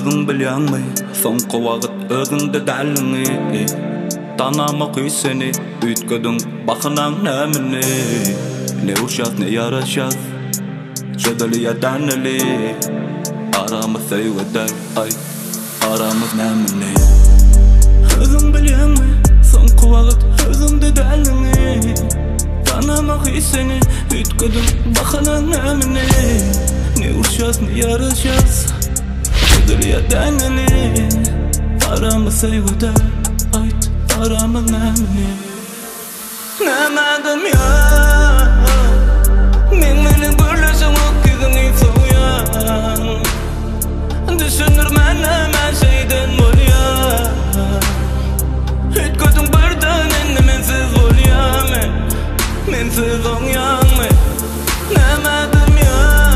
Özün bilýänmi, soňky wagt özüňde däliňi. Tanama seni, ütgödüň bakynaň nämini. Ne uşak ne yaraşak, çödeli ya daneli. Aramız seýweder, ay, aramız nämini. Özün bilýänmi, soňky wagt özüňde däliňi. Tanama seni, ütgödüň bakynaň nämini. Ne uşak ne yaraşak, ya dängeli. Aramız seýweder, ayt, aramız nämini. Nämädim ya, men meniň birleşik waktyňy soýan. Düşünürmen näme şeyden bolýar. Ütgödüň birden endi mensiz bolýarmy, mensiz oňýarmy. Nämädim ya,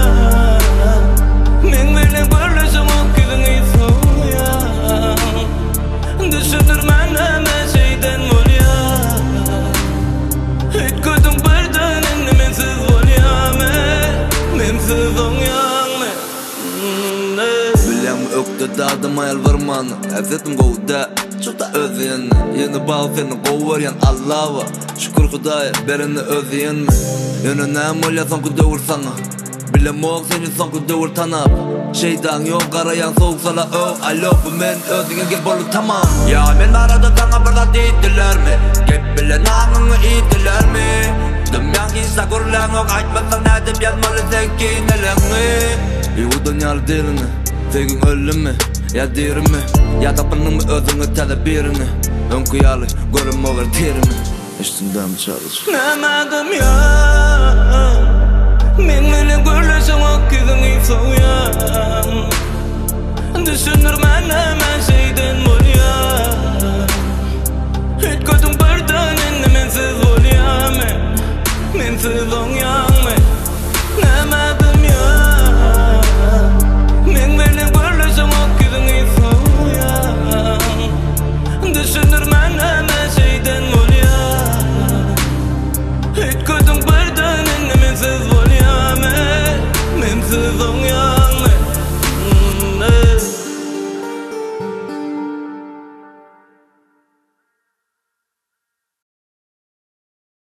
men meniň birleşik waktyňy soýan. Düşünürmen näme şeyden bolýar. Ütgödüň birden endi mensiz bolýarmy, mensiz oňýarmy. Bilýän ökde dadım ayal varman, äzetim gowda çuta özýän. Ýene bal seni gowurýan Allaha, şükür Hudaýa berini özýänmi. Ýöne näme bolýar soňky döwür saňa, bilemok seni soňky döwür tanap. Şeydan ýok garayan soğuk sala alo bu men özüňe gel bolup tamam. Ya men arada saňa bir zat diýdilermi, gep bilen naňyňy iýdilermi. Dümýän gisa gurlan ok aýtmasaň nädip ýazmaly sekineleňi. Bu dünýäli dilini, sevgiň öldümi, ya dirimi, ya tapanyňmy özüňe täze birini. Öňküýaly görünmeger terimi, üstündäm çalyş. Nämädim ya, men meniň birleşik waktyňy soýan. Düşünür